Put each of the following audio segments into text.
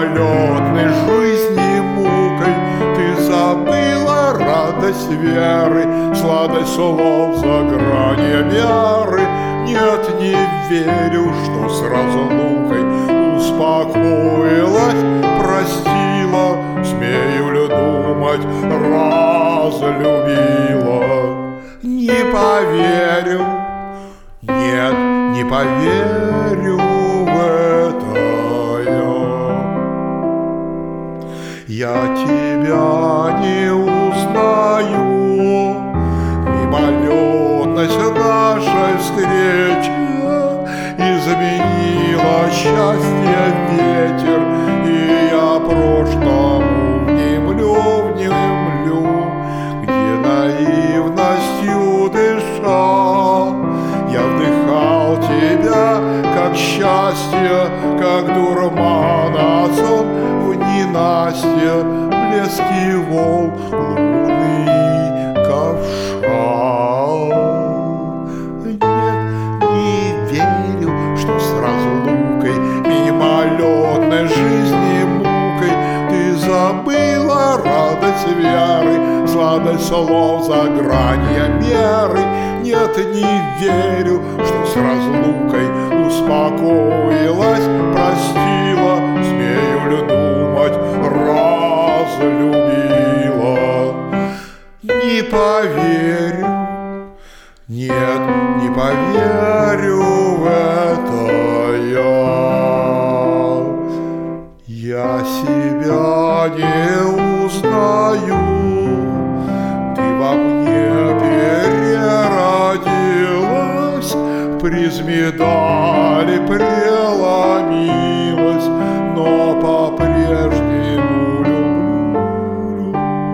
мимолетной жизни мукой ты забыла радость веры, сладость слов за гранью меры. Нет, не верю, что с разлукой успокоилась, простила, смею ли думать, разлюбила. Не поверю, нет, не поверю в это я тебя не узнаю. Мимолетность нашей встречи изменила счастье ветер, и я прошлому внемлю, где наивностью дыша я вдыхал тебя, как счастье, как дурмана сон в ненастье, блески волн, луны, ковша. Нет, не верю, что с разлукой, мимолетной жизни мукой ты забыла радость веры, сладость слов за гранью меры. Нет, не верю, что с разлукой успокоилась, простила, смею ли думать, разлюбила. Не поверю, нет, не поверю в это я себя не узнаю. Ты во мне переродилась, в призме дали преломилась, но по-прежнему люблю.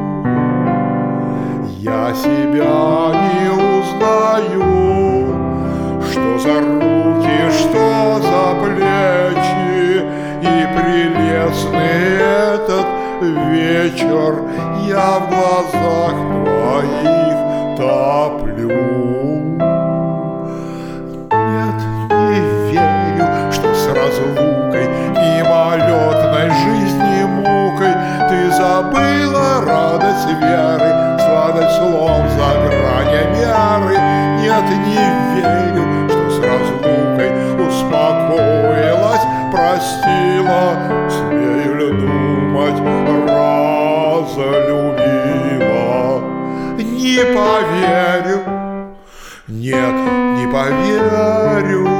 Я себя не узнаю, что за руки, что за плечи, и прелестный этот вечер я в глазах твоих топлю. Нет, не верю, что с разлукой, мимолетной жизни мукой ты забыла радость веры, сладость слов за гранью меры. Нет, не верю, что с разлукой успокоилась, простила, смею ли думать, разлюбила. Не поверю, нет, не поверю